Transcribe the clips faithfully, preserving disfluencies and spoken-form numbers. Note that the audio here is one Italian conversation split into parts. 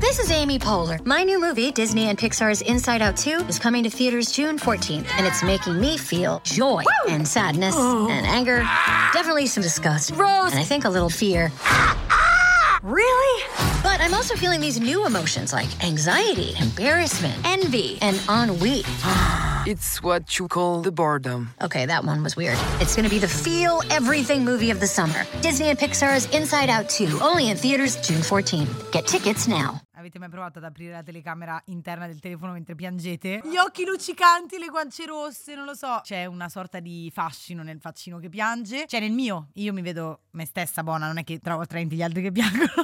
This is Amy Poehler. My new movie, Disney and Pixar's Inside Out two, is coming to theaters June fourteenth, and it's making me feel joy Woo! and sadness oh. and anger, definitely some disgust, Rose, and I think a little fear. Really? But I'm also feeling these new emotions like anxiety, embarrassment, envy, and ennui. It's what you call the boredom. Okay, that one was weird. It's gonna be the feel everything movie of the summer. Disney and Pixar's Inside Out two, only in theaters June fourteenth. Get tickets now. Avete mai provato ad aprire la telecamera interna del telefono mentre piangete? Gli occhi luccicanti, le guance rosse, non lo so. C'è una sorta di fascino nel faccino che piange. Cioè nel mio, io mi vedo me stessa buona, non è che trovo attraenti gli altri che piangono.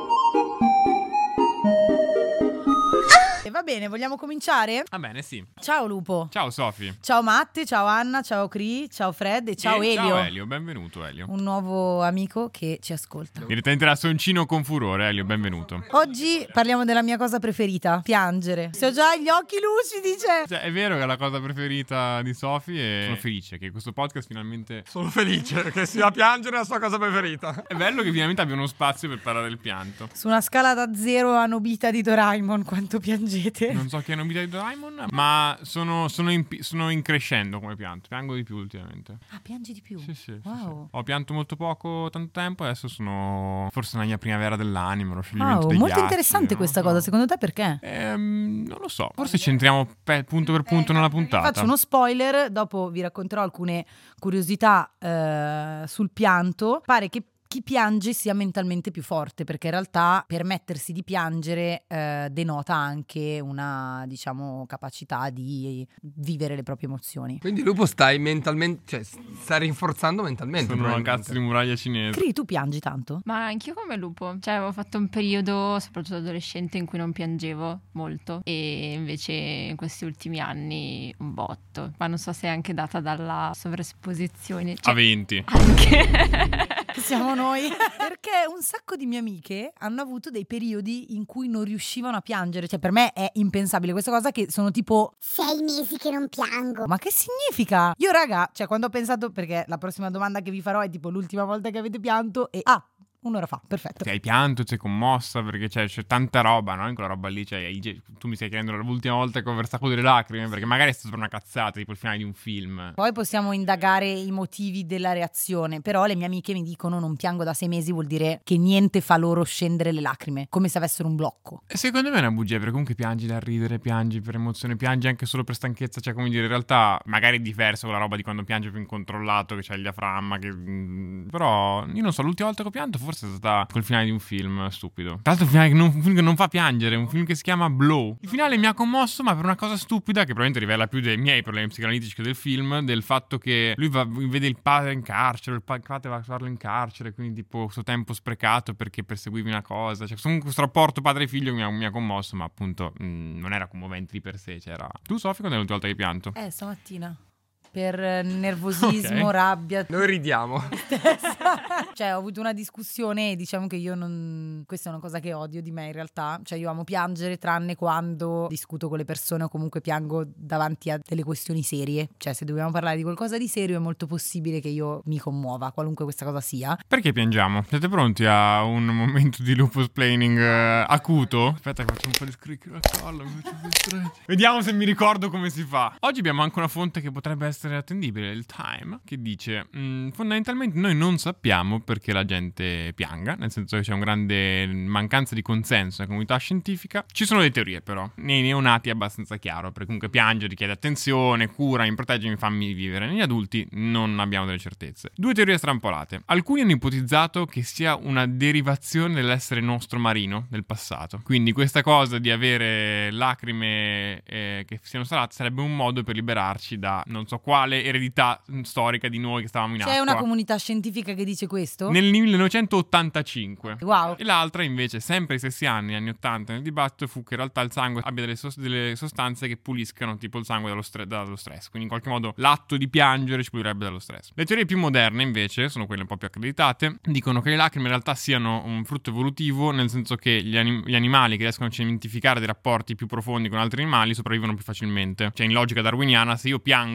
E va bene, vogliamo cominciare? Va bene, sì. Ciao Lupo. Ciao Sofi. Ciao Matte, ciao Anna, ciao Cri, ciao Fred e ciao e Elio. Ciao Elio, benvenuto Elio. Un nuovo amico che ci ascolta. Direttamente da Soncino con furore, Elio, benvenuto. Oggi parliamo della mia cosa preferita, piangere. Se ho già gli occhi lucidi, dice. Cioè, è vero che è la cosa preferita di Sofi e sono felice che questo podcast finalmente... Sono felice che sia piangere la sua cosa preferita. È bello che finalmente abbia uno spazio per parlare del pianto. Su una scala da zero a Nobita di Doraemon, quanto piangete? Non so chi è Nobita di Doraemon, ma sono, sono, in, sono in crescendo come pianto. Piango di più ultimamente. Ah, piangi di più? Sì, sì. Wow. Sì, sì. Ho pianto molto poco, tanto tempo, adesso sono forse nella mia primavera dell'anima, lo scioglimento wow, degli molto atti, interessante questa so. cosa, secondo te perché? Ehm, non lo so, forse ci entriamo pe- punto per punto nella puntata. Faccio uno spoiler, dopo vi racconterò alcune curiosità eh, sul pianto. Pare che chi piange sia mentalmente più forte, perché in realtà permettersi di piangere eh, denota anche una, diciamo, capacità di vivere le proprie emozioni. Quindi Lupo stai mentalmente, cioè stai rinforzando mentalmente. Sono una cazzo di muraglia cinese. Cri, tu piangi tanto? Ma anch'io come Lupo, cioè avevo fatto un periodo, soprattutto adolescente, in cui non piangevo molto, e invece in questi ultimi anni un botto. Ma non so se è anche data dalla sovraesposizione, cioè, a venti anche. Siamo noi. Perché un sacco di mie amiche hanno avuto dei periodi in cui non riuscivano a piangere. Cioè per me è impensabile questa cosa, che sono tipo sei mesi che non piango. Ma che significa? Io raga, cioè quando ho pensato, perché la prossima domanda che vi farò è tipo l'ultima volta che avete pianto, e ah, un'ora fa, perfetto. Ti hai pianto, ti sei commossa perché c'è, c'è tanta roba, no? In quella roba lì, cioè, tu mi stai chiedendo l'ultima volta che ho versato delle lacrime, perché magari è stata per una cazzata, tipo il finale di un film. Poi possiamo indagare i motivi della reazione, però le mie amiche mi dicono non piango da sei mesi, vuol dire che niente fa loro scendere le lacrime, come se avessero un blocco. E secondo me è una bugia, perché comunque piangi da ridere, piangi per emozione, piangi anche solo per stanchezza, cioè come dire, in realtà magari è diverso quella roba di quando piangi più incontrollato, che c'è il diaframma, che... però io non so, l'ultima volta che ho pianto forse è stata col finale di un film stupido. Tra l'altro un, finale che non, un film che non fa piangere, un film che si chiama Blow. Il finale mi ha commosso, ma per una cosa stupida che probabilmente rivela più dei miei problemi psicoanalitici che del film, del fatto che lui va, vede il padre in carcere, il padre va a farlo in carcere, quindi tipo suo tempo sprecato perché perseguivi una cosa. Cioè comunque questo rapporto padre-figlio mi ha, mi ha commosso, ma appunto mh, non era commovente di per sé. C'era... Tu Sofì, quando è l'ultima volta che hai pianto? Eh, stamattina. Per nervosismo, okay. rabbia. Noi ridiamo. Cioè ho avuto una discussione e diciamo che io non... Questa è una cosa che odio di me in realtà. Cioè io amo piangere tranne quando discuto con le persone o comunque piango davanti a delle questioni serie. Cioè se dobbiamo parlare di qualcosa di serio è molto possibile che io mi commuova, qualunque questa cosa sia. Perché piangiamo? Siete pronti a un momento di lupus planning uh, acuto? Aspetta che faccio un po' di scricchi la colla. Vediamo se mi ricordo come si fa. Oggi abbiamo anche una fonte che potrebbe essere attendibile, il Time, che dice mh, fondamentalmente noi non sappiamo perché la gente pianga, nel senso che c'è una grande mancanza di consenso nella comunità scientifica. Ci sono delle teorie però, nei neonati è abbastanza chiaro, perché comunque piangere richiede attenzione, cura, mi proteggimi, fammi vivere. Negli adulti non abbiamo delle certezze. Due teorie strampolate. Alcuni hanno ipotizzato che sia una derivazione dell'essere nostro marino del passato, quindi questa cosa di avere lacrime eh, che siano salate sarebbe un modo per liberarci da non so quale eredità storica di noi che stavamo in acqua. C'è una comunità scientifica che dice questo? Nel millenovecentottantacinque. Wow. E l'altra invece, sempre ai stessi anni, anni ottanta, nel dibattito fu che in realtà il sangue abbia delle, sos- delle sostanze che puliscano tipo il sangue dallo, stre- dallo stress. Quindi in qualche modo l'atto di piangere ci pulirebbe dallo stress. Le teorie più moderne invece, sono quelle un po' più accreditate, dicono che le lacrime in realtà siano un frutto evolutivo, nel senso che gli, anim- gli animali che riescono a cementificare dei rapporti più profondi con altri animali sopravvivono più facilmente. Cioè in logica darwiniana, se io piango ho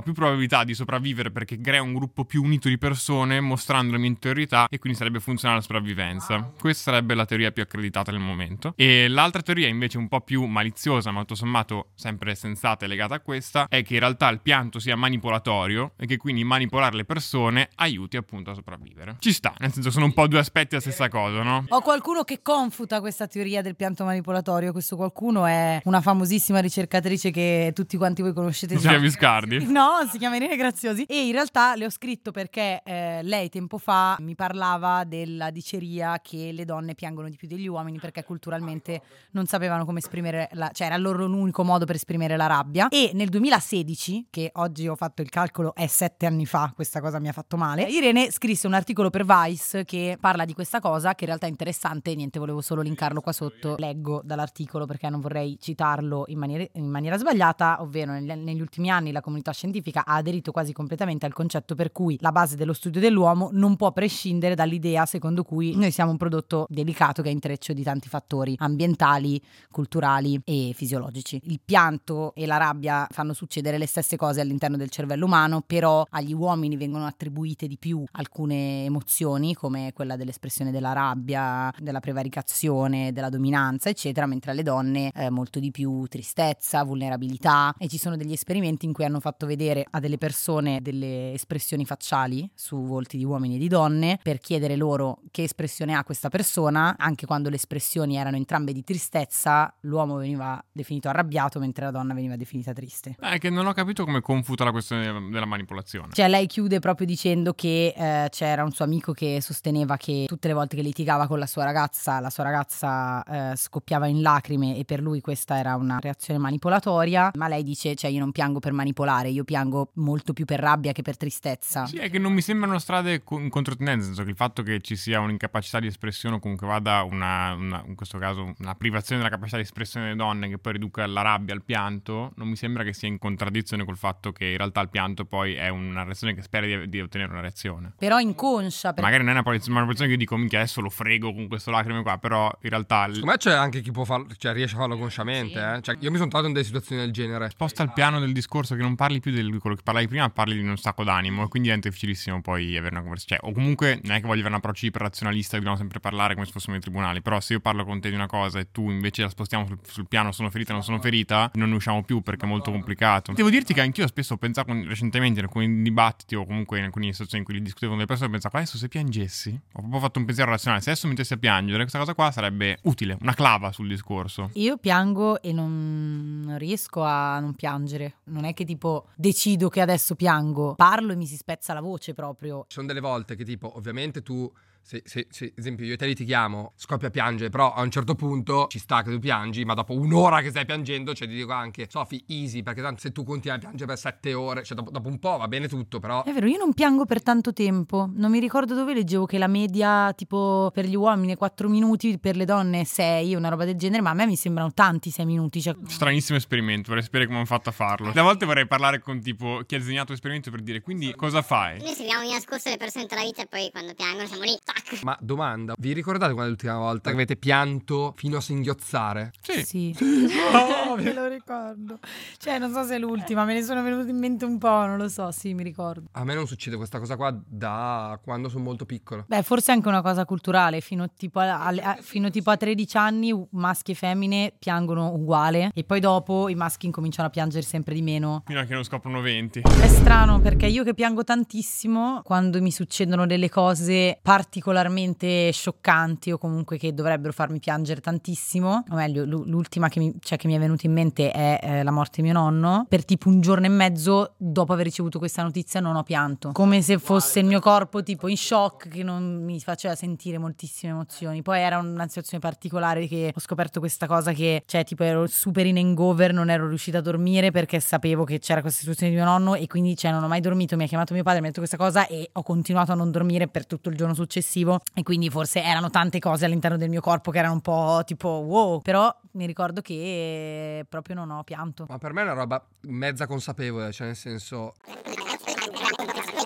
più probabilità di sopravvivere perché crea un gruppo più unito di persone mostrando le mie interiorità e quindi sarebbe funzionale alla sopravvivenza. Questa sarebbe la teoria più accreditata nel momento. E l'altra teoria invece un po' più maliziosa ma tutto sommato sempre sensata e legata a questa è che in realtà il pianto sia manipolatorio e che quindi manipolare le persone aiuti appunto a sopravvivere. Ci sta, nel senso sono un po' due aspetti della stessa cosa, no? Ho qualcuno che confuta questa teoria del pianto manipolatorio. Questo qualcuno è una famosissima ricercatrice che tutti quanti voi conoscete. Giulia Viscardi? No, si chiama Irene Graziosi. E in realtà le ho scritto perché eh, lei tempo fa mi parlava della diceria che le donne piangono di più degli uomini perché culturalmente non sapevano come esprimere la, cioè era il loro unico modo per esprimere la rabbia. E nel duemilasedici, che oggi ho fatto il calcolo è sette anni fa, questa cosa mi ha fatto male, Irene scrisse un articolo per Vice che parla di questa cosa, che in realtà è interessante. Niente, volevo solo linkarlo qua sotto. Leggo dall'articolo perché non vorrei citarlo in maniera, in maniera sbagliata, ovvero negli, negli ultimi anni la comunità scientifica ha aderito quasi completamente al concetto per cui la base dello studio dell'uomo non può prescindere dall'idea secondo cui noi siamo un prodotto delicato che è intreccio di tanti fattori ambientali, culturali e fisiologici. Il pianto e la rabbia fanno succedere le stesse cose all'interno del cervello umano, però agli uomini vengono attribuite di più alcune emozioni come quella dell'espressione della rabbia, della prevaricazione, della dominanza eccetera, mentre alle donne eh, molto di più tristezza, vulnerabilità. E ci sono degli esperimenti in cui hanno fatto vedere a delle persone delle espressioni facciali su volti di uomini e di donne per chiedere loro che espressione ha questa persona. Anche quando le espressioni erano entrambe di tristezza, l'uomo veniva definito arrabbiato mentre la donna veniva definita triste. È che non ho capito come confuta la questione della manipolazione. Cioè lei chiude proprio dicendo che eh, c'era un suo amico che sosteneva che tutte le volte che litigava con la sua ragazza, la sua ragazza eh, scoppiava in lacrime e per lui questa era una reazione manipolatoria. Ma lei dice, cioè io non piango per manipolare, io piango molto più per rabbia che per tristezza. Sì, è che non mi sembrano strade in controtendenza, nel senso che il fatto che ci sia un'incapacità di espressione o comunque vada una, una, in questo caso una privazione della capacità di espressione delle donne che poi riduca la rabbia al pianto, non mi sembra che sia in contraddizione col fatto che in realtà il pianto poi è una reazione che spera di, di ottenere una reazione. Però inconscia. Per... Magari non è una manipolazione che io dico minchia adesso lo frego con questo lacrime qua, però in realtà... Secondo me c'è anche chi può farlo, cioè riesce a farlo consciamente, sì. eh? Cioè io mi sono trovato in delle situazioni del genere. Sposta il piano del discorso, che non parli più di quello che parlavi prima, parli di un sacco d'animo e quindi diventa difficilissimo poi avere una conversazione. Cioè, o comunque non è che voglio avere un approccio iperrazionalista che dobbiamo sempre parlare come se fossimo nei tribunali, però se io parlo con te di una cosa e tu invece la spostiamo sul, sul piano sono ferita non sono ferita, non ne usciamo più perché è molto complicato. Devo dirti che anch'io spesso ho pensato recentemente in alcuni dibattiti o comunque in alcune situazioni in cui li discutevo con le persone, pensavo adesso se piangessi, ho proprio fatto un pensiero razionale, se adesso mi mettessi a piangere questa cosa qua sarebbe utile, una clava sul discorso. Io piango e non riesco a non piangere, non è che tipo decido che adesso piango, parlo e mi si spezza la voce proprio. Ci sono delle volte che tipo ovviamente tu se, se, se ad esempio io e te litighiamo, scoppia a piangere, però a un certo punto ci sta che tu piangi, ma dopo un'ora che stai piangendo, cioè ti dico anche Sofi, easy, perché tanto se tu continui a piangere per sette ore, cioè dopo, dopo un po' va bene tutto, però... È vero, io non piango per tanto tempo, non mi ricordo dove leggevo che la media tipo per gli uomini è quattro minuti, per le donne sei, una roba del genere, ma a me mi sembrano tanti sei minuti. Cioè... Stranissimo esperimento, vorrei sapere come hanno fatto a farlo. A volte vorrei parlare con tipo chi ha disegnato l'esperimento per dire, quindi cosa fai? Noi seguiamo di nascosto le persone tutta la vita e poi quando piangono siamo lì, tac. Ma domanda, vi ricordate quando è l'ultima volta che avete pianto fino a singhiozzare? Sì. Sì. Oh, me lo ricordo. Cioè, non so se è l'ultima, me ne sono venuti in mente un po', non lo so, sì, mi ricordo. A me non succede questa cosa qua da quando sono molto piccolo. Beh, forse è anche una cosa culturale, fino tipo a, a, fino tipo a tredici anni maschi e femmine piangono uguale e poi dopo i maschi incominciano a piangere sempre di meno. Fino a che non scoprono venti. È strano perché io che piango tantissimo, quando mi succedono delle cose particolarmente scioccanti o comunque che dovrebbero farmi piangere tantissimo, o meglio l'ultima che mi, cioè che mi è venuta in mente è eh, la morte di mio nonno, per tipo un giorno e mezzo dopo aver ricevuto questa notizia non ho pianto, come se fosse il mio corpo tipo in shock che non mi faceva sentire moltissime emozioni. Poi era una situazione particolare che ho scoperto questa cosa che cioè tipo ero super in hangover, non ero riuscita a dormire perché sapevo che c'era questa situazione di mio nonno e quindi cioè non ho mai dormito, mi ha chiamato mio padre, mi ha detto questa cosa e ho continuato a non dormire per tutto il giorno successivo e quindi forse erano tante cose all'interno del mio corpo che erano un po' tipo wow, però mi ricordo che proprio non ho pianto. Ma per me è una roba mezza consapevole, cioè nel senso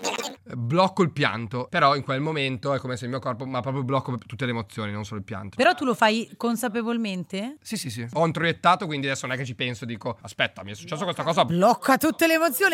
blocco il pianto, però in quel momento è come se il mio corpo, ma proprio blocco tutte le emozioni, non solo il pianto. Però tu lo fai consapevolmente? Sì, sì, sì. Ho introiettato, quindi adesso non è che ci penso, dico, aspetta, mi è successo questa cosa. Blocca tutte le emozioni.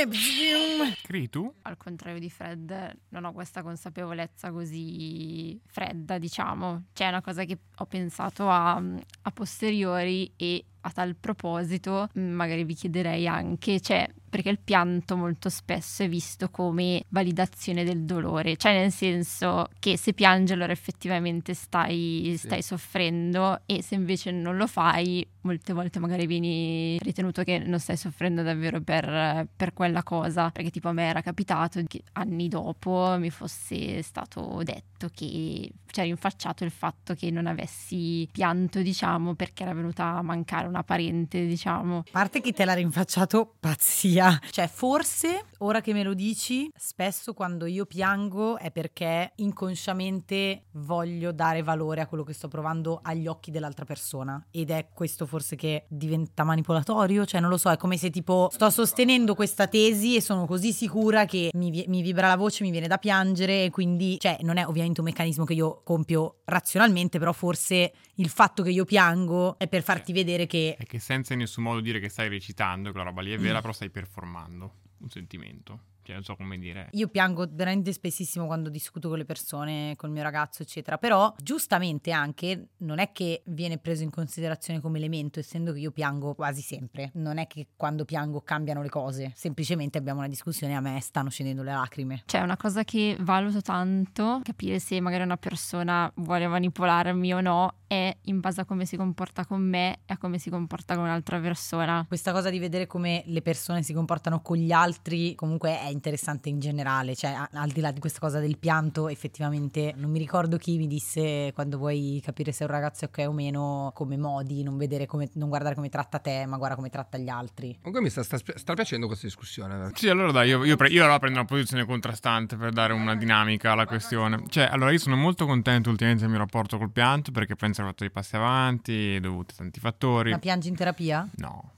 Cri tu? Al contrario di Fred, non ho questa consapevolezza così fredda, diciamo. Cioè è una cosa che ho pensato a, a posteriori, e a tal proposito magari vi chiederei anche, cioè, perché il pianto molto spesso è visto come validazione del dolore, cioè nel senso che se piangi allora effettivamente stai, Sì. stai soffrendo, e se invece non lo fai molte volte magari vieni ritenuto che non stai soffrendo davvero per, per quella cosa, perché tipo a me era capitato che anni dopo mi fosse stato detto che, cioè rinfacciato il fatto che non avessi pianto, diciamo, perché era venuta a mancare una parente, diciamo. A parte che te l'ha rinfacciato, pazzia. Cioè forse, ora che me lo dici, spesso quando io piango è perché inconsciamente voglio dare valore a quello che sto provando agli occhi dell'altra persona, ed è questo forse che diventa manipolatorio. Cioè non lo so, è come se tipo sto sostenendo questa tesi e sono così sicura che mi, vi- mi vibra la voce, mi viene da piangere, e quindi, cioè non è ovviamente un meccanismo che io compio razionalmente, però forse il fatto che io piango è per farti vedere che È che senza in nessun modo dire che stai recitando, quella roba lì è vera, però stai performando un sentimento. Cioè, non so come dire. io piango veramente spessissimo quando discuto con le persone, col mio ragazzo, eccetera. Però, giustamente anche, non è che viene preso in considerazione come elemento, essendo che io piango quasi sempre. Non è che quando piango cambiano le cose. Semplicemente abbiamo una discussione e a me stanno scendendo le lacrime. Cioè una cosa che valuto tanto, capire se magari una persona vuole manipolarmi o no, è in base a come si comporta con me e a come si comporta con un'altra persona. Questa cosa di vedere come le persone si comportano con gli altri comunque è interessante in generale. Cioè, a- al di là di questa cosa del pianto, effettivamente non mi ricordo chi mi disse: quando vuoi capire se un ragazzo è ok o meno, come modi, non vedere come, non guardare come tratta te, ma guarda come tratta gli altri. Comunque mi sta, sta, sta piacendo questa discussione. Sì, allora dai, io, io, pre- io allora prendo una posizione contrastante per dare una dinamica alla questione. Cioè, allora io sono molto contento ultimamente del mio rapporto col pianto, perché penso che ho fatto dei passi avanti, dovuti a tanti fattori. Ma piangi in terapia? No.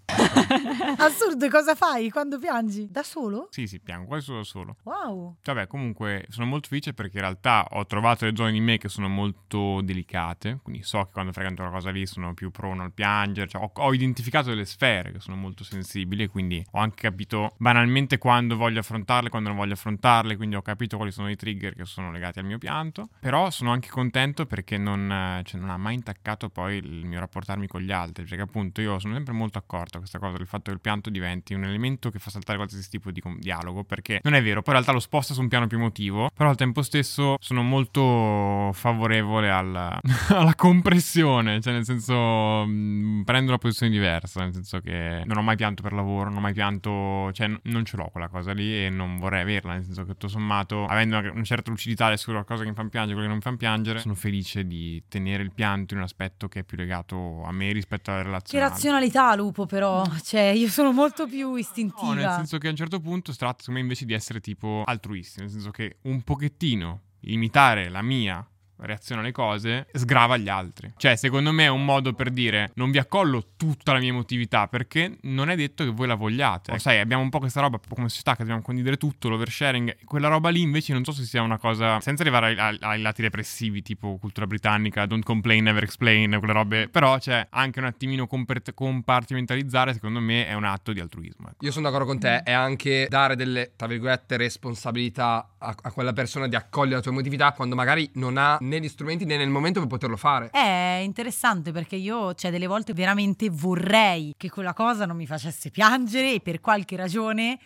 Assurdo, e cosa fai quando piangi? Da solo? Sì, sì, piango quasi solo da solo. Wow. Vabbè, comunque sono molto felice perché in realtà ho trovato le zone di me che sono molto delicate, quindi so che quando fregano quella cosa lì sono più prone al piangere, cioè ho, ho identificato delle sfere che sono molto sensibili, e quindi ho anche capito banalmente quando voglio affrontarle, quando non voglio affrontarle, quindi ho capito quali sono i trigger che sono legati al mio pianto. Però sono anche contento perché non, eh, cioè, non ha mai intaccato poi il mio rapportarmi con gli altri, perché appunto io sono sempre molto accorto a questa cosa del fatto che il pianto diventi un elemento che fa saltare qualsiasi tipo di com- dialogo, perché non è vero, poi in realtà lo sposta su un piano più emotivo, però al tempo stesso sono molto favorevole alla, alla compressione, cioè nel senso mh, prendo una posizione diversa, nel senso che non ho mai pianto per lavoro, non ho mai pianto, cioè n- non ce l'ho quella cosa lì e non vorrei averla, nel senso che tutto sommato, avendo una, una certa lucidità su qualcosa che mi fa piangere, quello che non mi fa piangere, sono felice di tenere il pianto in un aspetto che è più legato a me rispetto alla Che relazione. razionalità, Lupo, però. Cioè, io sono molto più istintiva. No, nel senso che a un certo punto si tratta secondo me invece di essere tipo altruisti, nel senso che un pochettino limitare la mia reazione alle cose sgrava gli altri. Cioè, secondo me è un modo per dire: non vi accollo tutta la mia emotività perché non è detto che voi la vogliate. O sai, abbiamo un po' questa roba come società che dobbiamo condividere tutto, l'oversharing. Quella roba lì invece non so se sia una cosa, senza arrivare ai, ai, ai lati repressivi tipo cultura britannica, don't complain, never explain, quelle robe. Però c'è anche un attimino compart- compartimentalizzare, secondo me è un atto di altruismo, ecco. Io sono d'accordo con te, è anche dare delle, tra virgolette, responsabilità a, a quella persona di accogliere la tua emotività quando magari non ha né gli strumenti né nel momento per poterlo fare. È interessante perché io, cioè, delle volte veramente vorrei che quella cosa non mi facesse piangere, e per qualche ragione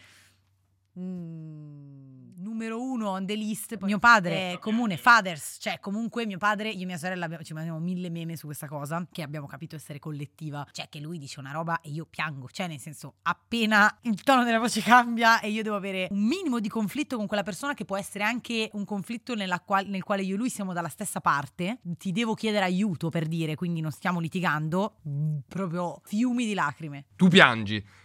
mm, numero uno on the list, mio padre è comune, fathers, cioè comunque mio padre, io e mia sorella abbiamo- ci mandiamo mille meme su questa cosa che abbiamo capito essere collettiva, cioè che lui dice una roba e io piango, cioè nel senso appena il tono della voce cambia e io devo avere un minimo di conflitto con quella persona, che può essere anche un conflitto nella qual- nel quale io e lui siamo dalla stessa parte, ti devo chiedere aiuto, per dire, quindi non stiamo litigando, proprio fiumi di lacrime. Tu piangi,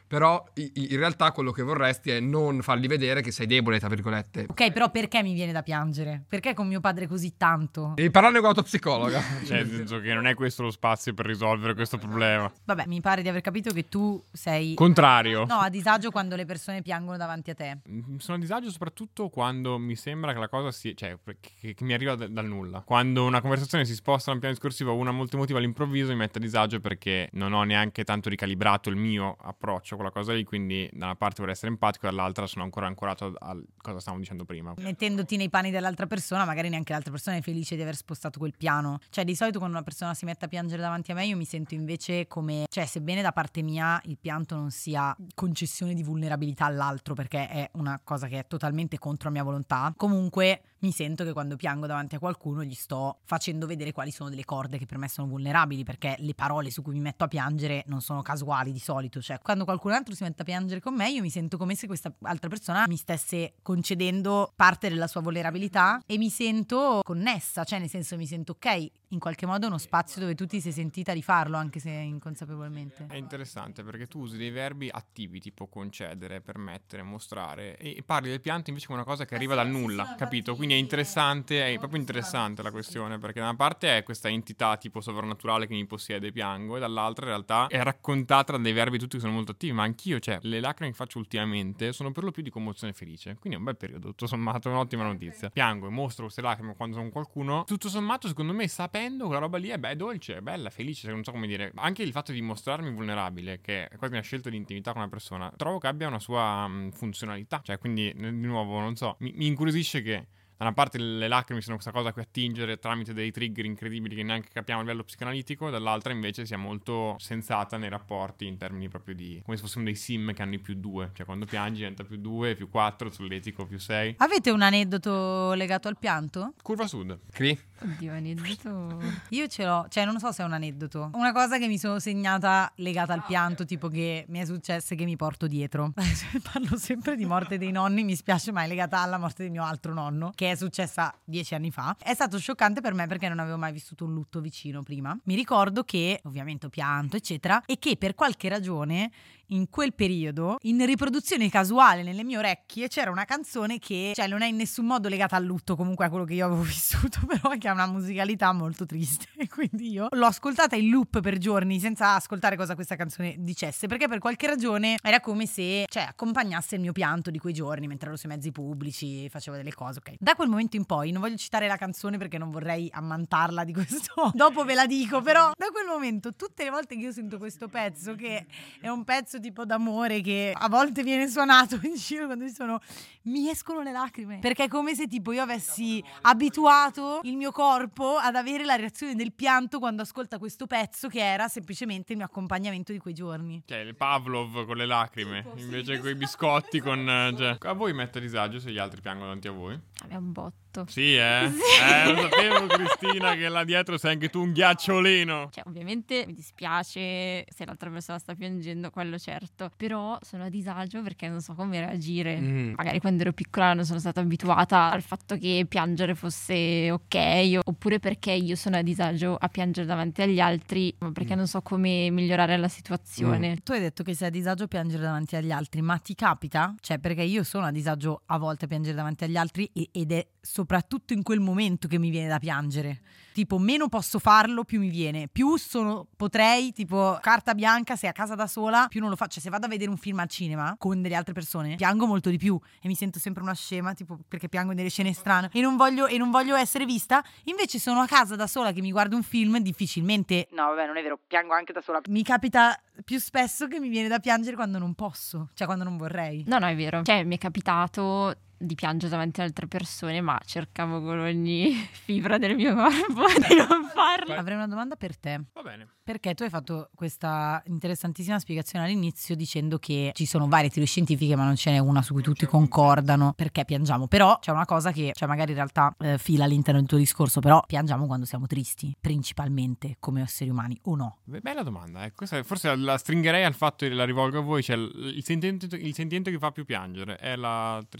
Però i- i- in realtà quello che vorresti è non fargli vedere che sei debole, tra virgolette. Ok, però perché mi viene da piangere? Perché con mio padre così tanto? Devi parlarne con la tua psicologa. Cioè, nel senso che non è questo lo spazio per risolvere questo problema. Vabbè, mi pare di aver capito che tu sei Contrario. no, a disagio quando le persone piangono davanti a te. Sono a disagio soprattutto quando mi sembra che la cosa sia, cioè, che, che mi arriva da- dal nulla. Quando una conversazione si sposta da un piano discorsivo a una molto emotiva all'improvviso, mi mette a disagio perché non ho neanche tanto ricalibrato il mio approccio a quella cosa lì, quindi da una parte vorrei essere empatico, dall'altra sono ancora ancorato a cosa stavamo dicendo prima. Mettendoti nei panni dell'altra persona, magari neanche l'altra persona è felice di aver spostato quel piano. Cioè, di solito quando una persona si mette a piangere davanti a me, io mi sento invece come, cioè, sebbene da parte mia il pianto non sia concessione di vulnerabilità all'altro, perché è una cosa che è totalmente contro la mia volontà, comunque mi sento che quando piango davanti a qualcuno gli sto facendo vedere quali sono delle corde che per me sono vulnerabili, perché le parole su cui mi metto a piangere non sono casuali di solito. Cioè, quando qualcun altro si mette a piangere con me, io mi sento come se questa altra persona mi stesse concedendo parte della sua vulnerabilità e mi sento connessa, cioè nel senso mi sento ok, in qualche modo è uno spazio dove tu ti sei sentita di farlo, anche se inconsapevolmente. È interessante perché tu usi dei verbi attivi, tipo concedere, permettere, mostrare, e parli del pianto invece come una cosa che arriva dal nulla, capito? Quindi è interessante, è proprio interessante la questione, perché da una parte è questa entità tipo sovrannaturale che mi possiede, piango, e dall'altra in realtà è raccontata da dei verbi tutti che sono molto attivi, ma anch'io, cioè, le lacrime che faccio ultimamente sono per lo più di commozione felice, quindi è un bel periodo, tutto sommato è un'ottima notizia. Piango e mostro queste lacrime quando sono con qualcuno, tutto sommato secondo me sapendo quella roba lì è, beh, è dolce, è bella, felice, non so come dire. Anche il fatto di mostrarmi vulnerabile, che è quasi una scelta di intimità con una persona, trovo che abbia una sua mh, funzionalità, cioè quindi di nuovo non so, mi, mi incuriosisce che da una parte le lacrime sono questa cosa a cui attingere tramite dei trigger incredibili che neanche capiamo a livello psicoanalitico, dall'altra invece sia molto sensata nei rapporti in termini proprio di come se fossimo dei sim che hanno i più due, cioè quando piangi diventa più due, più quattro, solletico più sei. Avete un aneddoto legato al pianto? Curva sud. Cri? Oddio, aneddoto. Io ce l'ho, cioè non so se è un aneddoto. Una cosa che mi sono segnata legata al pianto, tipo che mi è successo e che mi porto dietro. Parlo sempre di morte dei nonni, mi spiace, ma è legata alla morte del mio altro nonno, che è successa dieci anni fa. È stato scioccante per me perché non avevo mai vissuto un lutto vicino prima. Mi ricordo che ovviamente ho pianto, eccetera, e che per qualche ragione in quel periodo, in riproduzione casuale nelle mie orecchie, c'era una canzone che, cioè, non è in nessun modo legata al lutto, comunque a quello che io avevo vissuto, però che ha una musicalità molto triste. E quindi io l'ho ascoltata in loop per giorni senza ascoltare cosa questa canzone dicesse, perché per qualche ragione era come se, cioè, accompagnasse il mio pianto di quei giorni mentre ero sui mezzi pubblici, facevo delle cose, ok. Da quel momento in poi, non voglio citare la canzone perché non vorrei ammantarla di questo, dopo ve la dico, però da quel momento, tutte le volte che io sento questo pezzo, che è un pezzo tipo d'amore che a volte viene suonato in giro quando ci sono, mi escono le lacrime, perché è come se tipo io avessi abituato il mio corpo ad avere la reazione del pianto quando ascolta questo pezzo, che era semplicemente il mio accompagnamento di quei giorni. Cioè il Pavlov con le lacrime, Tipo, sì, invece sì, coi sì. biscotti con... eh, cioè, a voi mette a disagio se gli altri piangono davanti a voi? È un botto. Sì, eh? Sì. Eh, lo sapevo, Cristina, che là dietro sei anche tu un ghiacciolino. Cioè, ovviamente mi dispiace se l'altra persona sta piangendo, quello certo. Però sono a disagio perché non so come reagire. Mm. Magari quando ero piccola non sono stata abituata al fatto che piangere fosse ok, oppure perché io sono a disagio a piangere davanti agli altri, ma perché non so come migliorare la situazione. Tu hai detto che sei a disagio a piangere davanti agli altri, ma ti capita? Cioè, perché io sono a disagio a volte a piangere davanti agli altri e- ed è soprattutto in quel momento che mi viene da piangere. Tipo, meno posso farlo, più mi viene. Più sono, potrei, tipo, carta bianca, se a casa da sola, più non lo faccio. Cioè, se vado a vedere un film al cinema con delle altre persone, piango molto di più e mi sento sempre una scema, tipo, perché piango in delle scene strane e non voglio, e non voglio essere vista. Invece sono a casa da sola che mi guardo un film, difficilmente... No, vabbè, non è vero, piango anche da sola. Mi capita più spesso che mi viene da piangere quando non posso, cioè quando non vorrei. No, no, è vero. Cioè, mi è capitato di piangere davanti ad altre persone, ma cercavo con ogni fibra del mio corpo di non farlo. Avrei una domanda per te. Va bene. Perché tu hai fatto questa interessantissima spiegazione all'inizio dicendo che ci sono varie teorie scientifiche ma non ce n'è una su cui tutti concordano perché piangiamo. Però c'è una cosa che, cioè magari in realtà eh, fila all'interno del tuo discorso, però piangiamo quando siamo tristi, principalmente come esseri umani, o no? Beh, bella domanda, eh. Questa forse la stringherei al fatto e la rivolgo a voi, cioè il sentimento, il sentimento che fa più piangere è la tristezza.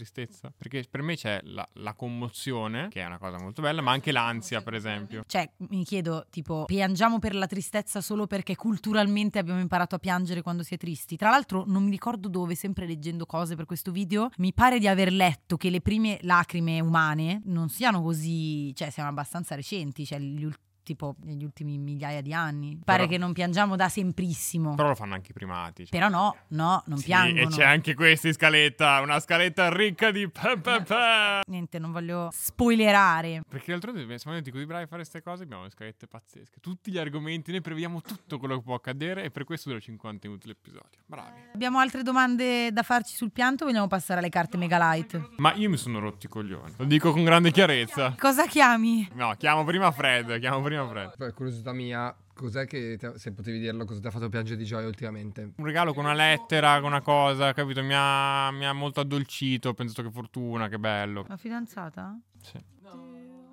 cosa. Perché per me c'è la, la commozione, che è una cosa molto bella, ma anche l'ansia, per esempio. Cioè, mi chiedo, tipo, piangiamo per la tristezza solo perché culturalmente abbiamo imparato a piangere quando si è tristi? Tra l'altro, non mi ricordo dove, sempre leggendo cose per questo video, mi pare di aver letto che le prime lacrime umane non siano così, cioè siano abbastanza recenti, cioè gli ultimi tipo negli ultimi migliaia di anni. Pare Però, che non piangiamo da semprissimo. Però lo fanno anche i primati. Cioè. Però no, no, non sì, piangono. E c'è anche questa in scaletta, una scaletta ricca di pa, pa, pa. Niente, non voglio spoilerare. Perché d'altronde siamo venuti così bravi a fare queste cose, abbiamo le scalette pazzesche. Tutti gli argomenti, noi prevediamo tutto quello che può accadere e per questo dura cinquanta minuti l'episodio. Bravi. Abbiamo altre domande da farci sul pianto o vogliamo passare alle carte Megalight? Ma io mi sono rotti i coglioni. Lo dico con grande chiarezza. Cosa chiami? No, chiamo prima Fred, chiamo prima Fred. Per curiosità mia, cos'è che, ti ha- se potevi dirlo, cosa ti ha fatto piangere di gioia ultimamente? Un regalo con una lettera, con una cosa, capito? Mi ha, mi ha molto addolcito, ho pensato che fortuna, che bello. La fidanzata? Sì. No.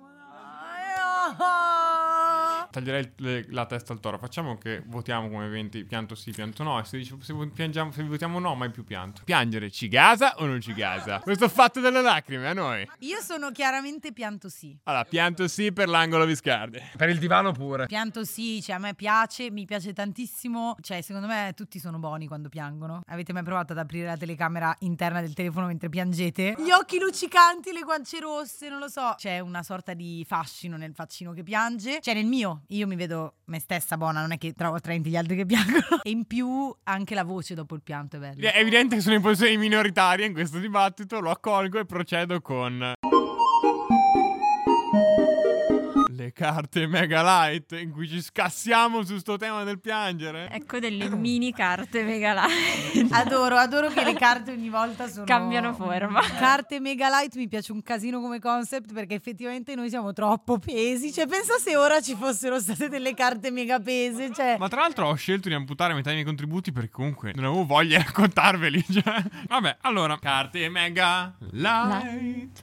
Taglierei le- la testa al toro. Facciamo che votiamo come venti, pianto sì, pianto no. E se, dice, se, piangiamo, se votiamo no, mai più pianto. Piangere ci gasa o non ci gasa? Questo fatto delle lacrime a noi. Io sono chiaramente pianto sì. Allora, pianto sì per l'angolo Viscardi. Per il divano pure. Pianto sì, cioè a me piace, mi piace tantissimo. Cioè, secondo me tutti sono buoni quando piangono. Avete mai provato ad aprire la telecamera interna del telefono mentre piangete? Gli occhi luccicanti, le guance rosse, non lo so. C'è una sorta di fascino nel faccino che piange. Cioè, nel mio, io mi vedo me stessa buona, non è che trovo trenta gli altri che piangono. E in più anche la voce dopo il pianto è bella. È evidente che sono in posizione minoritaria in questo dibattito. Lo accolgo e procedo con le carte Megalight, in cui ci scassiamo su sto tema del piangere. Ecco delle mini carte Megalight. Adoro, adoro che le carte ogni volta sono... Cambiano forma. Carte Megalight mi piace un casino come concept perché effettivamente noi siamo troppo pesi. Cioè, pensa se ora ci fossero state delle carte mega pese, cioè... Ma tra l'altro ho scelto di amputare metà dei miei contributi perché comunque non avevo voglia di raccontarveli. Cioè. Vabbè, allora, carte Megalight.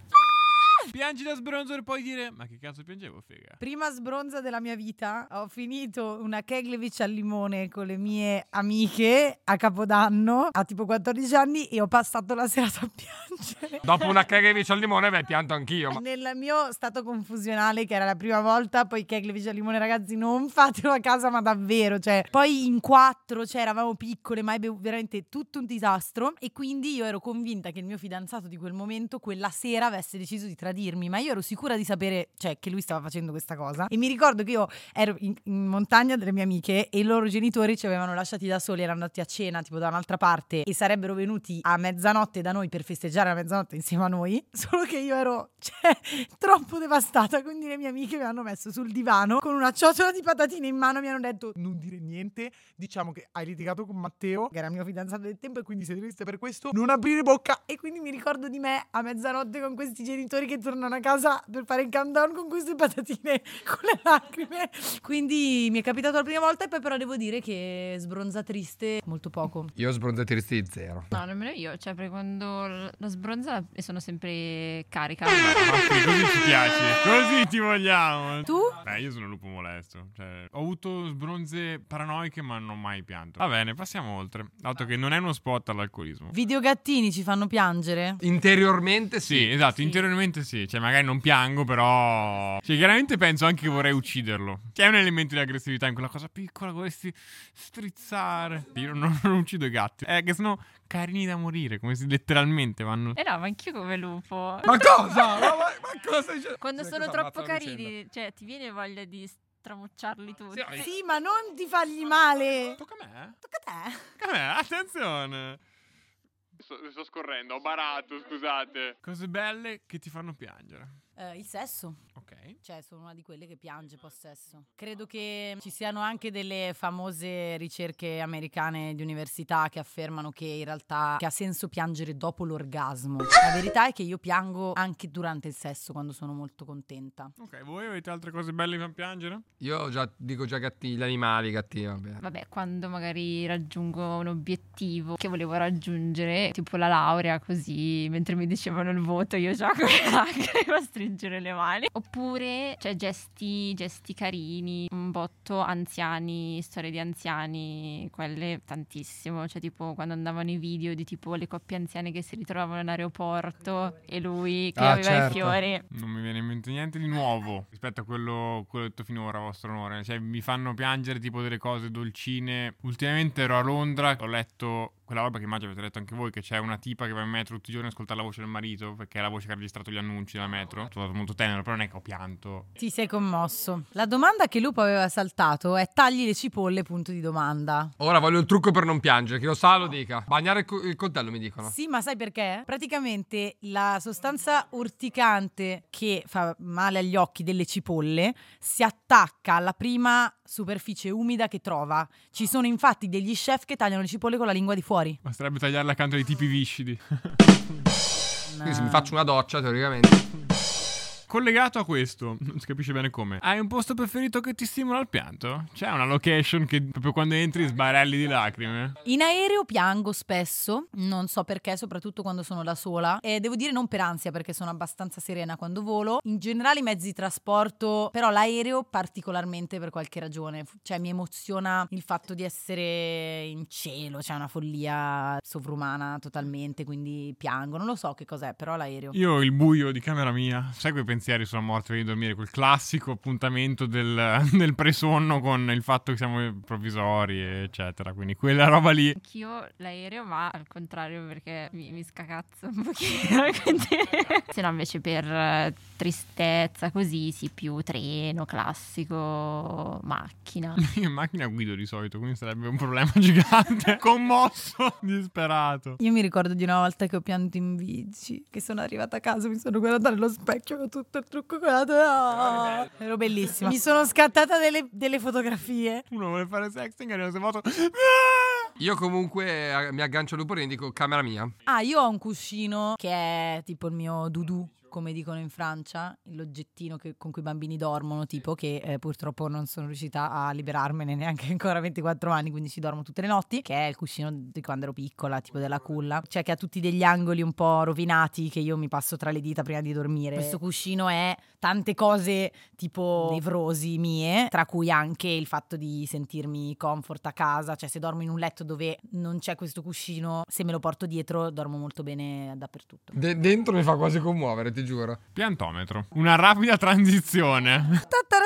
Piangi da sbronzo e puoi dire: ma che cazzo piangevo, figa? Prima sbronza della mia vita, ho finito una Keglevich al limone con le mie amiche a Capodanno a tipo quattordici anni e ho passato la serata a piangere. Dopo una Keglevich al limone, beh, pianto anch'io. Ma... Nel mio stato confusionale, che era la prima volta, poi Keglevich al limone, ragazzi, non fatelo a casa, ma davvero, cioè, poi in quattro, cioè, eravamo piccole, mai bevuto, veramente tutto un disastro, e quindi io ero convinta che il mio fidanzato di quel momento, quella sera, avesse deciso di tradirmi, ma io ero sicura di sapere, cioè, che lui stava facendo questa cosa, e mi ricordo che io ero in, in montagna delle mie amiche e i loro genitori ci avevano lasciati da soli, erano andati a cena tipo da un'altra parte e sarebbero venuti a mezzanotte da noi per festeggiare la mezzanotte insieme a noi, solo che io ero, cioè, troppo devastata, quindi le mie amiche mi hanno messo sul divano con una ciotola di patatine in mano, mi hanno detto: non dire niente, diciamo che hai litigato con Matteo, che era il mio fidanzato del tempo, e quindi sei triste per questo, non aprire bocca. E quindi mi ricordo di me a mezzanotte con questi genitori che tornano a casa per fare il countdown con queste patatine con le lacrime. Quindi mi è capitato la prima volta, e poi però devo dire che sbronza triste molto poco. Io sbronza tristi di zero. No, nemmeno io, cioè perché quando l- la sbronza e sono sempre carica. Ma sì, così ci piaci, così ti vogliamo. Tu? Beh, io sono lupo molesto. Cioè, ho avuto sbronze paranoiche, ma non ho mai pianto. Va bene, passiamo oltre. Dato che non è uno spot all'alcolismo. Videogattini ci fanno piangere? Interiormente sì. Sì, esatto, Sì. interiormente sì. Cioè, magari non piango, però. Cioè, chiaramente penso anche che vorrei ucciderlo. C'è un elemento di aggressività in quella cosa piccola, vorresti strizzare. Io non, non uccido i gatti. Eh, che sono carini da morire, come se letteralmente vanno. Eh no, ma anch'io come lupo. Ma cosa? Ma, ma, ma cosa stai dicendo? Quando Sì, sono cosa troppo ammazzano carini, dicendo? cioè ti viene voglia di stramucciarli tutti. Sì, Sì, ma non ti fargli male. Tocca a me? Tocca a te. Tocca a me, attenzione. Sto, sto scorrendo, ho barato, scusate. Cose belle che ti fanno piangere. Eh, il sesso. Ok. Cioè, sono una di quelle che piange post-sesso. Credo che ci siano anche delle famose ricerche americane di università che affermano che in realtà che ha senso piangere dopo l'orgasmo. La verità è che io piango anche durante il sesso quando sono molto contenta. Ok, voi avete altre cose belle che fanno piangere? Io già dico già gatti, gli animali, gatti, vabbè. Vabbè, quando magari raggiungo un obiettivo che volevo raggiungere, tipo la laurea, così, mentre mi dicevano il voto, io già con le lacrime stringere le mani. Oppure, cioè, gesti, gesti carini, un botto anziani, storie di anziani, quelle tantissimo. Cioè, tipo, quando andavano i video di tipo le coppie anziane che si ritrovavano in aeroporto e lui che Ah, aveva certo. i fiori. Non mi viene in mente niente di nuovo rispetto a quello, quello detto finora, a vostro onore. Cioè, mi fanno piangere tipo delle cose dolcine. Ultimamente ero a Londra, ho letto quella roba che immagino avete letto anche voi, che c'è una tipa che va in metro tutti i giorni a ascoltare la voce del marito, perché è la voce che ha registrato gli annunci della metro. È stato molto tenero, però non è che ho pianto. Ti sei commosso. La domanda che Lupo aveva saltato è tagli le cipolle, punto di domanda. Ora voglio il trucco per non piangere. Chi lo sa lo dica. Bagnare il, co- il coltello, mi dicono. Sì, ma sai perché? Praticamente la sostanza urticante che fa male agli occhi delle cipolle si attacca alla prima superficie umida che trova. Ci sono infatti degli chef che tagliano le cipolle con la lingua di fuori. Basterebbe tagliarla accanto ai tipi viscidi. Quindi se mi faccio una doccia, teoricamente. Collegato a questo, non si capisce bene come. Hai un posto preferito che ti stimola il pianto? C'è una location che proprio quando entri sbarelli di lacrime? In aereo piango spesso, non so perché, soprattutto quando sono da sola. E devo dire non per ansia, perché sono abbastanza serena quando volo. In generale i mezzi di trasporto, però l'aereo particolarmente per qualche ragione. Cioè mi emoziona il fatto di essere in cielo, c'è una follia sovrumana totalmente, quindi piango. Non lo so che cos'è, però l'aereo. Io il buio di camera mia, sai quei pensieri sulla morte prima di dormire, quel classico appuntamento del, del presonno con il fatto che siamo provvisori, eccetera. Quindi quella roba lì. Anch'io l'aereo, ma al contrario perché mi, mi scacazzo un pochino. Quindi... Se no invece per eh, tristezza così, sì, più treno, classico, macchina. Io in macchina guido di solito, quindi sarebbe un problema gigante. Commosso, disperato. Io mi ricordo di una volta che ho pianto in bici, che sono arrivata a casa, mi sono guardata nello specchio con tutto il trucco colato. Oh, ero bellissima. Mi sono scattata delle, delle fotografie. Uno vuole fare sexting e arriva queste foto. Io comunque eh, mi aggancio al lupo e dico camera mia. Ah, io ho un cuscino che è tipo il mio doudou, come dicono in Francia, l'oggettino che, con cui i bambini dormono, tipo, che eh, purtroppo non sono riuscita a liberarmene neanche ancora a ventiquattro anni, quindi ci dormo tutte le notti, che è il cuscino di quando ero piccola, tipo della culla, cioè che ha tutti degli angoli un po' rovinati che io mi passo tra le dita prima di dormire. Questo cuscino è tante cose tipo nevrosi mie, tra cui anche il fatto di sentirmi comfort a casa, cioè se dormo in un letto dove non c'è questo cuscino, se me lo porto dietro dormo molto bene dappertutto. De- dentro mi fa quasi commuovere, ti giuro. Piantometro. Una rapida transizione.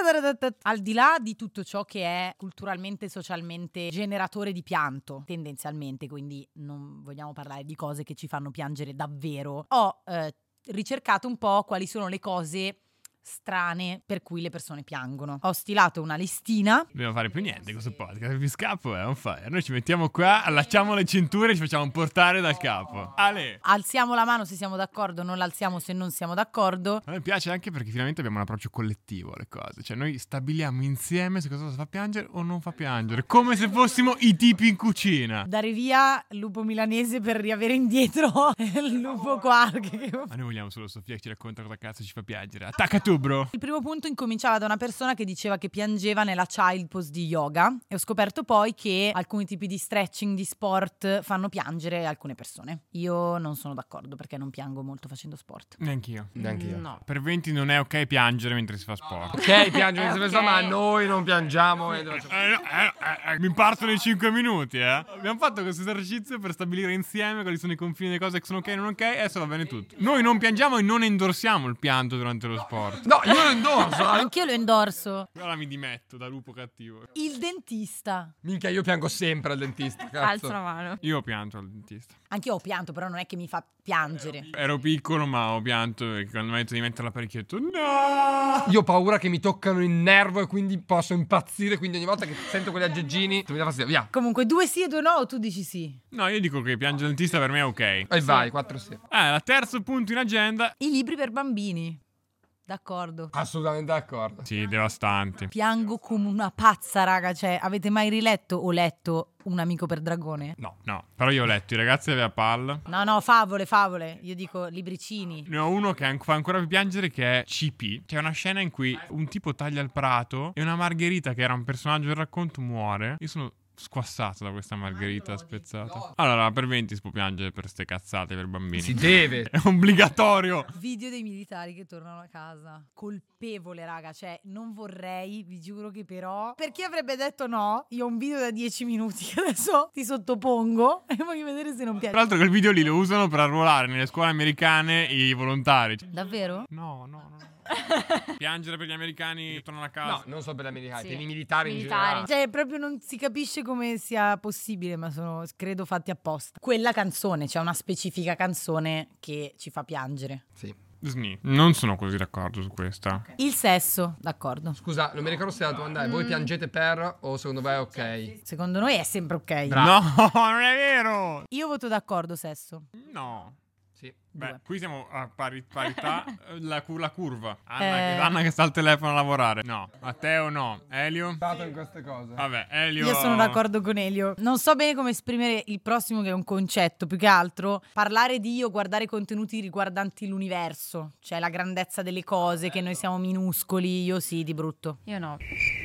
Al di là di tutto ciò che è culturalmente e socialmente generatore di pianto, tendenzialmente, quindi non vogliamo parlare di cose che ci fanno piangere davvero, ho eh, ricercato un po' quali sono le cose strane per cui le persone piangono. Ho stilato una listina. Dobbiamo fare più niente questo podcast. Il scappo è on fire. Noi ci mettiamo qua, allacciamo le cinture e ci facciamo portare dal capo. Ale! Alziamo la mano se siamo d'accordo, non l'alziamo se non siamo d'accordo. A me piace anche perché finalmente abbiamo un approccio collettivo alle cose. Cioè noi stabiliamo insieme se cosa fa piangere o non fa piangere. Come se fossimo i tipi in cucina. Dare via il lupo milanese per riavere indietro il lupo quark. Ma noi vogliamo solo Sofia che ci racconta cosa cazzo ci fa piangere. Attacca tu, bro. Il primo punto incominciava da una persona che diceva che piangeva nella child pose di yoga, e ho scoperto poi che alcuni tipi di stretching, di sport fanno piangere alcune persone. Io non sono d'accordo perché non piango molto facendo sport. Neanch'io. Neanche io. No. Per venti non è ok piangere mentre si fa sport. Ok, piange mentre Ok. pensa, ma noi non piangiamo. E... Eh, no, eh, eh, eh, mi partono i cinque minuti, eh. Abbiamo fatto questo esercizio per stabilire insieme quali sono i confini delle cose che sono ok e non ok, e adesso va bene tutto. Noi non piangiamo e non endorsiamo il pianto durante lo sport. No, io lo indosso. eh. Anch'io lo endorso. Ora mi dimetto da lupo cattivo. Il dentista. Minchia, io piango sempre al dentista, Alza cazzo. la mano. Io ho pianto al dentista. Anch'io ho pianto, però non è che mi fa piangere. Ero piccolo, ma ho pianto e quando mi ha detto di mettere l'apparecchietto, no! Io ho paura che mi toccano il nervo e quindi posso impazzire, quindi ogni volta che sento quegli aggeggini mi dà fastidio, via. Comunque due sì e due no, o tu dici sì? No, io dico che piangere al dentista per me è ok. E vai, quattro sì. Ah, il terzo punto in agenda. I libri per bambini. D'accordo. Assolutamente d'accordo. Sì, devastanti. Piango come una pazza, raga. Cioè, avete mai riletto o letto Un amico per dragone? No, no. Però io ho letto I ragazzi della palla. No, no, favole, favole. Io dico libricini. Ne ho uno che an- fa ancora più piangere, che è C P. C'è una scena in cui un tipo taglia il prato e una margherita, che era un personaggio del racconto, muore. Io sono squassato da questa margherita spezzata. Allora, per venti si può piangere per ste cazzate per bambini. Si deve. È obbligatorio. Video dei militari che tornano a casa. Colpevole, raga. Cioè, non vorrei, vi giuro che però... Per chi avrebbe detto no, io ho un video da dieci minuti che adesso ti sottopongo e voglio vedere se non piace. Tra l'altro quel video lì lo usano per arruolare nelle scuole americane i volontari. Davvero? No, no, no. Piangere per gli americani che tornano a casa. No, non solo per gli americani, Sì. per i militari, Militari. in generale. Cioè, proprio non si capisce come sia possibile, ma sono, credo, fatti apposta. Quella canzone, c'è una specifica canzone che ci fa piangere. Sì. Sni. Non sono così d'accordo su questa. Il sesso, d'accordo. Scusa, non mi ricordo se la domanda è: voi piangete per o secondo voi è ok? Secondo noi è sempre ok. No, non è vero. Io voto d'accordo, sesso. No. Sì. Beh, Due. qui siamo a pari- parità. la, cu- la curva. Anna, Eh. che, Anna che sta al telefono a lavorare. No. Matteo no. Elio? Stato in queste cose. Vabbè, Elio. Io sono d'accordo con Elio. Non so bene come esprimere il prossimo, che è un concetto, più che altro parlare di io, guardare contenuti riguardanti l'universo, cioè la grandezza delle cose, che noi siamo minuscoli. Io sì, di brutto. Io no.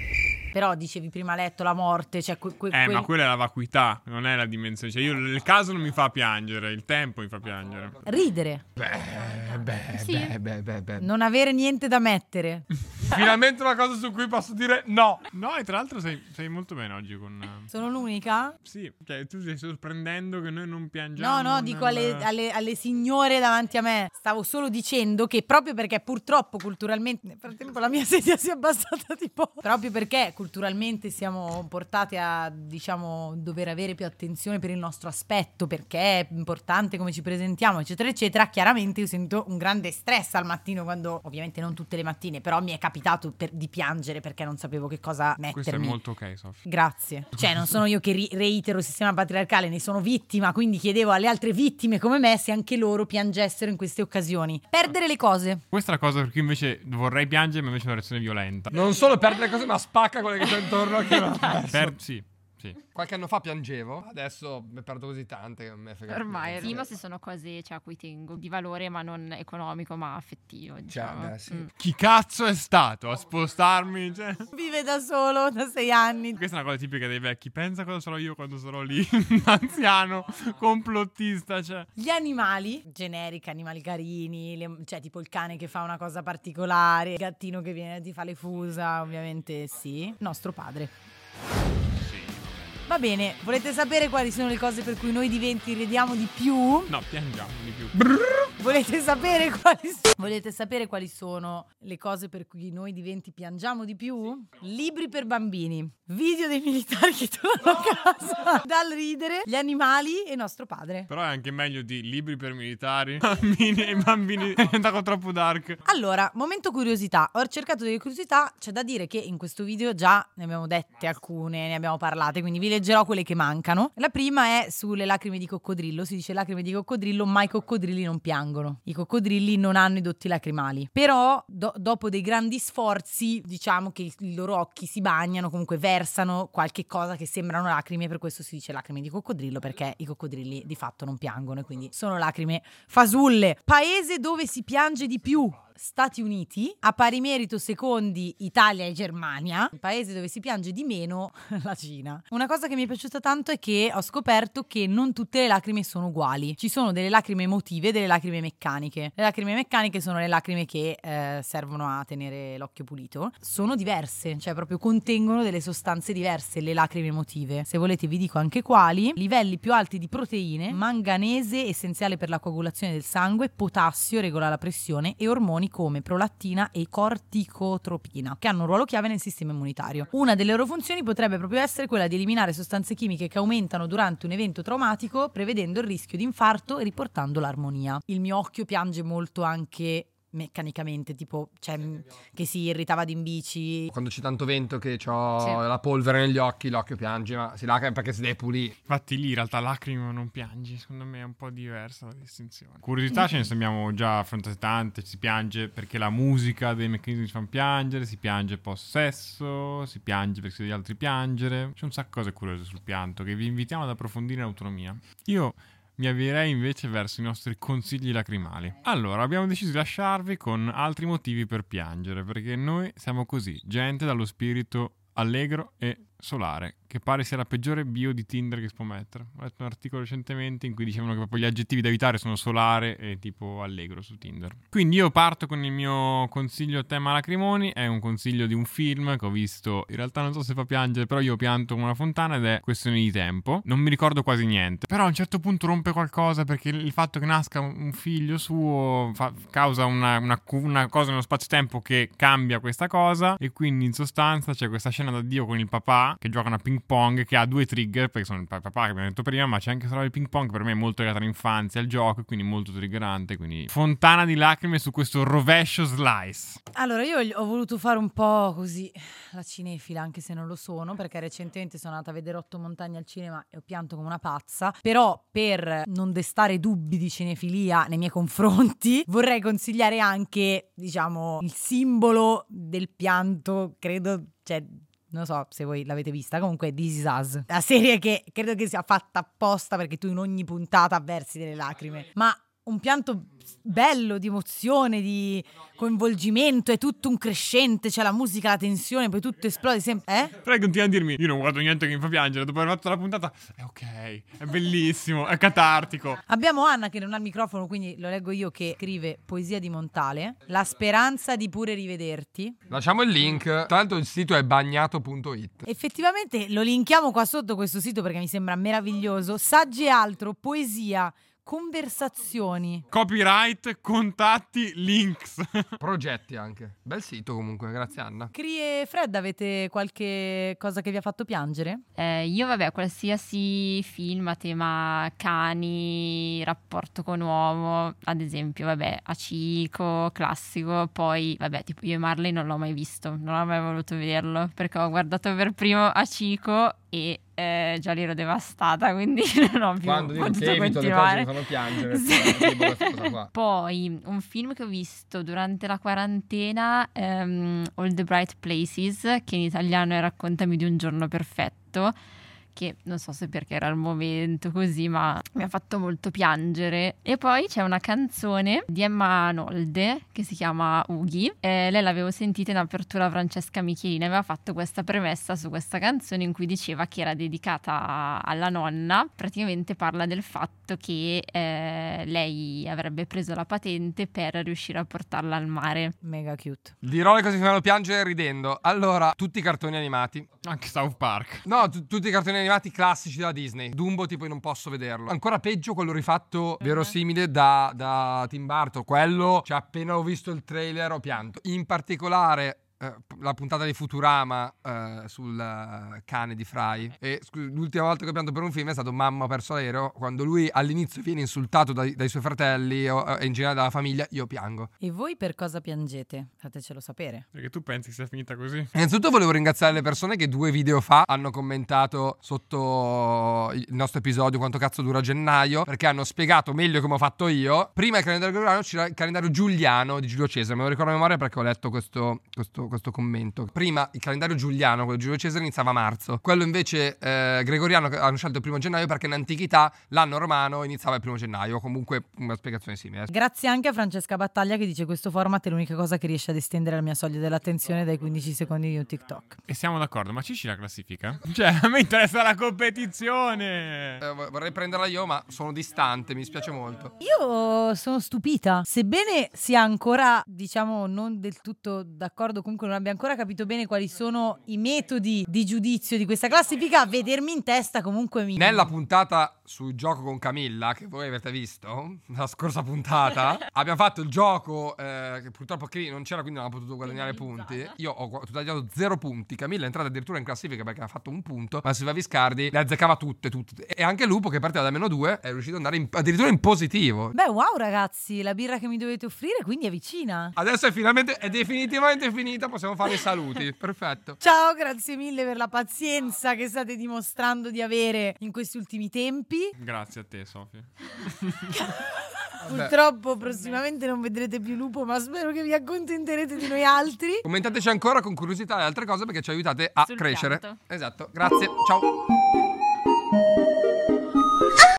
Però dicevi prima letto, la morte, cioè que- que- Eh, quel- ma quella è la vacuità, non è la dimensione. Cioè, io il caso non mi fa piangere, il tempo mi fa piangere. ridere, Beh, beh, Sì. beh, beh, beh, beh. non avere niente da mettere. Finalmente una cosa su cui posso dire no. No, e tra l'altro sei, sei molto bene oggi con... eh, Sono l'unica? Sì, cioè tu stai sorprendendo che noi non piangiamo. No, no, dico nel- alle, alle- alle signore davanti a me. Stavo solo dicendo che proprio perché purtroppo culturalmente... Nel frattempo la mia sedia si è abbassata tipo... Proprio perché culturalmente siamo portate a, diciamo, dover avere più attenzione per il nostro aspetto, perché è importante come ci presentiamo, eccetera, eccetera. Chiaramente io sento un grande stress al mattino quando... Ovviamente non tutte le mattine, però mi è capitato per- di piangere perché non sapevo che cosa mettermi. Questo è molto ok, Sofì. Grazie. Cioè, non sono io che ri- reitero il sistema patriarcale, ne sono vittima, quindi chiedevo alle altre vittime come me se anche loro piangessero in queste occasioni. Perdere le cose. Questa è la cosa per cui invece vorrei piangere, ma invece è una reazione violenta. Non solo perde le cose, ma spacca quelle che c'è intorno. Che non ha perso. Per... Sì, sì. Qualche anno fa piangevo, adesso ne perdo così tante che non me frega. Ormai più. sì, ma se sono cose, cioè, a cui tengo, di valore, ma non economico, ma affettivo, diciamo. beh, sì. Mm. Chi cazzo è stato a spostarmi? Cioè... Vive da solo da sei anni. Questa è una cosa tipica dei vecchi. Pensa cosa sarò io quando sarò lì, anziano, complottista, cioè. Gli animali, generica, animali carini, le- cioè tipo il cane che fa una cosa particolare, il gattino che viene ti fa le fusa, ovviamente sì. Nostro padre. Va bene, volete sapere quali sono le cose per cui noi di venti ridiamo di più? No, piangiamo di più. Volete sapere quali sono? Volete sapere quali sono le cose per cui noi di venti piangiamo di più? Libri per bambini, video dei militari che tornano a casa dal ridere, gli animali e nostro padre. Però è anche meglio di libri per militari, bambini e bambini. È andato troppo dark. Allora, momento curiosità. Ho cercato delle curiosità, c'è da dire che in questo video già ne abbiamo dette alcune, ne abbiamo parlate, quindi vi leggerò quelle che mancano. La prima è sulle lacrime di coccodrillo. Si dice lacrime di coccodrillo, ma i coccodrilli non piangono. I coccodrilli non hanno i dotti lacrimali. Però, do- dopo dei grandi sforzi, diciamo che i loro occhi si bagnano, comunque versano qualche cosa che sembrano lacrime, per questo si dice lacrime di coccodrillo, perché i coccodrilli di fatto non piangono e quindi sono lacrime fasulle. Paese dove si piange di più: Stati Uniti, a pari merito secondi Italia e Germania. Il paese dove si piange di meno, la Cina. Una cosa che mi è piaciuta tanto è che ho scoperto che non tutte le lacrime sono uguali. Ci sono delle lacrime emotive e delle lacrime meccaniche. Le lacrime meccaniche sono le lacrime che eh, servono a tenere l'occhio pulito. Sono diverse, cioè proprio contengono delle sostanze diverse le lacrime emotive. Se volete vi dico anche quali. Livelli più alti di proteine, manganese essenziale per la coagulazione del sangue, potassio regola la pressione e ormoni come prolattina e corticotropina, che hanno un ruolo chiave nel sistema immunitario. Una delle loro funzioni potrebbe proprio essere quella di eliminare sostanze chimiche che aumentano durante un evento traumatico, prevedendo il rischio di infarto e riportando l'armonia. Il mio occhio piange molto anche meccanicamente, tipo, cioè, mh, che si irritava in bici. Quando c'è tanto vento che ho Sì. la polvere negli occhi, l'occhio piange, ma si lacrima perché si deve pulire. Infatti lì in realtà lacrime non piangi, secondo me è un po' diversa la distinzione. Curiosità ce ne abbiamo già affrontate tante, si piange perché la musica dei meccanismi ci fanno piangere, si piange post sesso, si piange perché si vede gli altri piangere. C'è un sacco di cose curiose sul pianto che vi invitiamo ad approfondire in autonomia. Io mi avvierei invece verso i nostri consigli lacrimali. Allora, abbiamo deciso di lasciarvi con altri motivi per piangere, perché noi siamo così, gente dallo spirito allegro e solare, che pare sia la peggiore bio di Tinder che si può mettere. Ho letto un articolo recentemente in cui dicevano che proprio gli aggettivi da evitare sono solare e tipo allegro su Tinder. Quindi io parto con il mio consiglio a tema lacrimoni. È un consiglio di un film che ho visto, in realtà non so se fa piangere, però io pianto come una fontana ed è Questione di tempo. Non mi ricordo quasi niente, però a un certo punto rompe qualcosa perché il fatto che nasca un figlio suo fa, causa una, una, una cosa nello spazio-tempo che cambia questa cosa, e quindi in sostanza c'è questa scena d'addio con il papà che giocano a ping pong, che ha due trigger perché sono il papà che abbiamo detto prima, ma c'è anche solo il ping pong che per me è molto legata all'infanzia, al gioco, e quindi molto triggerante, quindi fontana di lacrime su questo rovescio slice. Allora io ho voluto fare un po' così la cinefila, anche se non lo sono, perché recentemente sono andata a vedere Otto montagne al cinema e ho pianto come una pazza, però per non destare dubbi di cinefilia nei miei confronti vorrei consigliare anche, diciamo, il simbolo del pianto, credo, cioè non so se voi l'avete vista, comunque This Is Us, la serie che credo che sia fatta apposta perché tu in ogni puntata avversi delle lacrime, ma un pianto bello, di emozione, di coinvolgimento, è tutto un crescente, c'è la musica, la tensione, poi tutto esplode sempre, eh? Però continua a dirmi, io non guardo niente che mi fa piangere, dopo aver fatto la puntata, è ok, è bellissimo, è catartico. Abbiamo Anna che non ha il microfono, quindi lo leggo io, che scrive poesia di Montale, la speranza di pure rivederti. Lasciamo il link, tra l'altro il sito è bagnato punto it. Effettivamente lo linkiamo qua sotto questo sito perché mi sembra meraviglioso. Saggi e altro, poesia, conversazioni, Copyright, contatti, links. Progetti anche. Bel sito comunque, grazie Anna. Cri e Fred, avete qualche cosa che vi ha fatto piangere? Eh, io vabbè, qualsiasi film a tema cani, rapporto con uomo, ad esempio, vabbè, Hachiko, classico. Poi vabbè, tipo io e Marley non l'ho mai visto, non ho mai voluto vederlo perché ho guardato per primo Hachiko e eh, già lì ero devastata, quindi non ho più Quando dico potuto che evito le cose continuare. che fanno piangere, Sì. tipo questa cosa qua. Poi un film che ho visto durante la quarantena, ehm, All the Bright Places, che in italiano è Raccontami di un giorno perfetto, che non so se perché era il momento così, ma mi ha fatto molto piangere. E poi c'è una canzone di Emma Nolde che si chiama Ughi, eh, lei l'avevo sentita in apertura Francesca Michelini, aveva fatto questa premessa su questa canzone in cui diceva che era dedicata alla nonna. Praticamente parla del fatto che eh, lei avrebbe preso la patente per riuscire a portarla al mare. Mega cute. Dirò le cose che fanno piangere ridendo. Allora, tutti i cartoni animati. Anche South Park. No, t- tutti i cartoni animati classici della Disney. Dumbo tipo io non posso vederlo. Ancora peggio quello rifatto verosimile da, da Tim Burton. Quello, cioè appena ho visto il trailer ho pianto. In particolare eh, la puntata di Futurama eh, sul uh, cane di Fry. E scu- l'ultima volta che ho pianto per un film è stato Mamma ha perso l'aereo, quando lui all'inizio viene insultato dai, dai suoi fratelli o, e in generale dalla famiglia. Io piango. E voi per cosa piangete? Fatecelo sapere. Perché tu pensi che sia finita così? Innanzitutto volevo ringraziare le persone che due video fa hanno commentato sotto il nostro episodio Quanto cazzo dura gennaio, perché hanno spiegato meglio come ho fatto io. Prima il calendario gregoriano c'era il calendario giuliano di Giulio Cesare, me lo ricordo a memoria perché ho letto questo, questo, questo commento. Prima il calendario giuliano, quello di Giulio Cesare, iniziava a marzo. Quello invece eh, gregoriano hanno scelto il primo gennaio perché in antichità l'anno romano iniziava il primo gennaio. Comunque una spiegazione simile. Grazie anche a Francesca Battaglia che dice questo format è l'unica cosa che riesce ad estendere la mia soglia dell'attenzione dai quindici secondi di un TikTok. E siamo d'accordo, ma Cici la classifica? Cioè, a me interessa la competizione. Eh, vorrei prenderla io, ma sono distante, mi spiace molto. Io sono stupita, sebbene sia ancora, diciamo, non del tutto d'accordo, comunque non abbia ancora capito bene quali sono i metodi di giudizio di questa classifica, vedermi in testa comunque mi... Nella puntata sul gioco con Camilla, che voi avete visto, la scorsa puntata, abbiamo fatto il gioco eh, che purtroppo qui non c'era, quindi non ha potuto guadagnare punti. Io ho tagliato zero punti, Camilla è entrata addirittura in classifica perché ha fatto un punto, ma Silvia Viscardi le azzeccava tutte, tutte. E anche Lupo, che partiva da meno due, è riuscito ad andare in, addirittura in positivo. Beh, wow ragazzi, la birra che mi dovete offrire quindi è vicina. Adesso è finalmente, è definitivamente finita, possiamo fare i saluti. Perfetto. Ciao, grazie mille per la pazienza che state dimostrando di avere in questi ultimi tempi. Grazie a te, Sofia. Purtroppo prossimamente non vedrete più Lupo, ma spero che vi accontenterete di noi altri. Commentateci ancora con curiosità e altre cose perché ci aiutate a Sul crescere. pianto. Esatto, grazie, ciao.